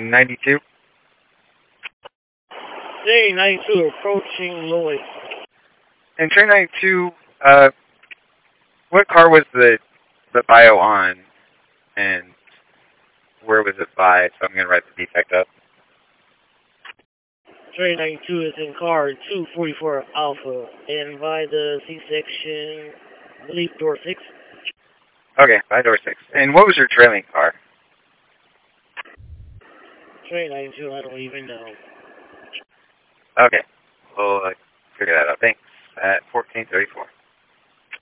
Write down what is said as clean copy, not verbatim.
train 92. Day 92 approaching Lloyd. And train 92, what car was the bio on, and where was it by? So I'm going to write the defect up. Train 92 is in car 244 Alpha and by the C-section, I believe door 6. Okay, by door 6. And what was your trailing car? Train 92, I don't even know. Okay, we'll figure that out. Thanks. At 1434.